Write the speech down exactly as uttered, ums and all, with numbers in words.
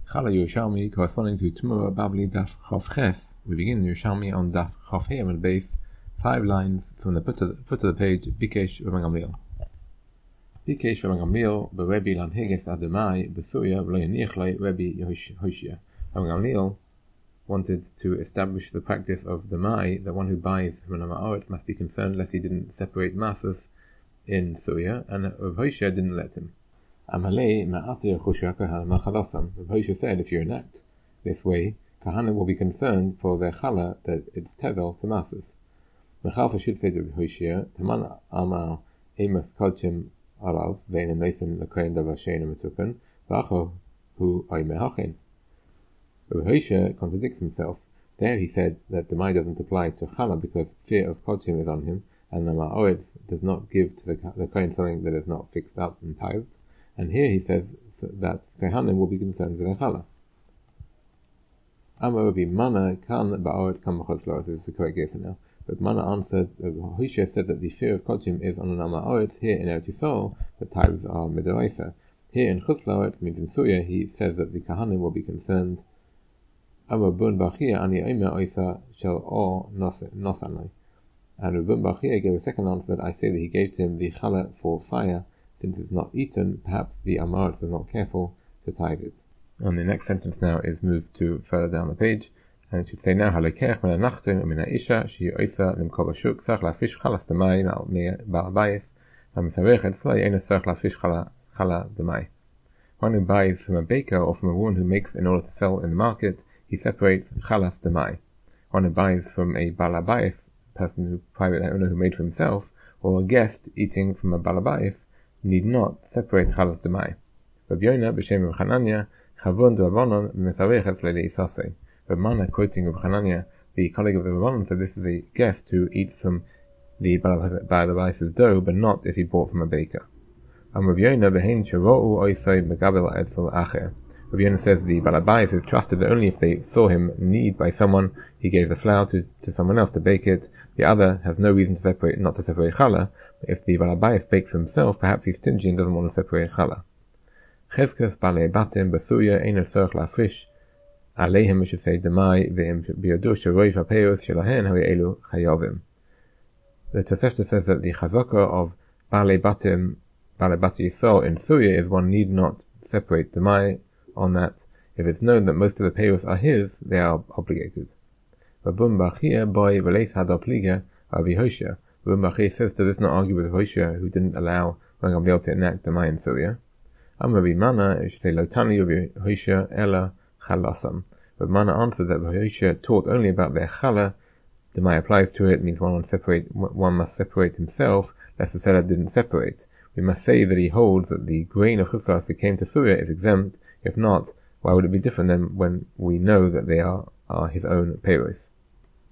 Chala Yerushalmi corresponding to Tumura Babli Daf Chof Ches. We begin Yerushalmi on Daf Chof He Amud Beis, five lines from the foot of the, foot of the page. Bikesh Rabban Gamliel. Bikesh Rabban Gamliel beRebbi Lanheges Adamai beSuya v'lo yaniach lo Rebbi Hoshia. Rabban Gamliel wanted to establish the practice of Damai, that one who buys from an Amaret must be concerned lest he didn't separate Masus in Suya, and Rav Hoshia didn't let him. Amalei ma'atir Choshia kahal machalasam. Rav Hoshia said, if you enact this way, Kahanim will be concerned for their chala that it's tevel to Masus. Mechalfa should say to Rav Hoshia, Taman amal emas kodshim alav ve'en emesim l'kohen davar she'eino metukan v'acho hu ay mehachin. Rav Hoshia contradicts himself. There he said that the Mai doesn't apply to chala because fear of kodshim is on him, and the Ma'oretz does not give to the, the kohen something that is not fixed up and tithed. And here he says that Kohanim will be concerned with the chala. Amar Rabbi Mana kan ba'oret kan b'chutz la'aretz. This is the correct case now. But Mana answered, Hoshia said that the fear of kodshim is on an Ma'oretz here in Eretz Yisrael, the tithes are midoraisa. Here in chutz la'aretz, means in Suya, he says that the Kohanim will be concerned. Amar Bun Bachia ani omer oisa shel or nosanai. And Bun Bachia gave a second answer that I say that he gave to him the chala for fire. Since it's not eaten, perhaps the Amaret was not careful to tithe it. And the next sentence now is moved to further down the page, and it should say now, Halekech min ha'nachtim min ha'isha shehi oisa limkor b'shuk tzarich lafish chalas demai ba'al bayis ha'misarech etzlo ye'eino tzarich lafish chala demai. One who buys from a baker or from a woman who makes in order to sell in the market, he separates chalas demai. One who buys from a balabayis, person who private owner who made for himself, or a guest eating from a balabayis, need not separate chalas demai. Rabbi Yonah b'shem Rav Chananya chavon d'Rabbanan v'mesarech le'li isasei. Rabbi Mana, quoting Rav Chananya, the colleague of the Rabbanan, said this is a guest who eats from the balabayis' dough, but not if he bought from a baker. And Rabbi Yonah b'hein shero'u oisei megabel etzel acher. Rabbi Yonah says the balabayis is trusted that only if they saw him need by someone, he gave the flour to, to someone else to bake it. The other has no reason to separate, not to separate challah. If the balabayis bakes for himself, perhaps he's stingy and doesn't want to separate challah. Cheskas balei batim basuya eino tzarich lafrish aleihem, we should say demai ve'im biyodu sheroiv ha'peos shelahen ha'elu chayovim. The Tosefta says that the chazaka of balei batim, balei bat Yisrael in Suya is one need not separate demai on that. If it's known that most of the peos are his, they are obligated. Rabun Bachia boy v'leis hadar pliga Rabbi Hoshia. Rabban Bachia says to this not argue with Hoshia, who didn't allow Rabban Gamliel to enact the Mai in Suya. Am Rabbi Mana, it should say Lotani Rabbi Hoshia ela chalasam. Rabbi Mana answered that Rabbi Hoshia taught only about their chala. The Mai applies to it, means one, separate, one must separate himself, lest the seller didn't separate. We must say that he holds that the grain of chutzlas that came to Suya is exempt. If not, why would it be different than when we know that they are, are his own peiros?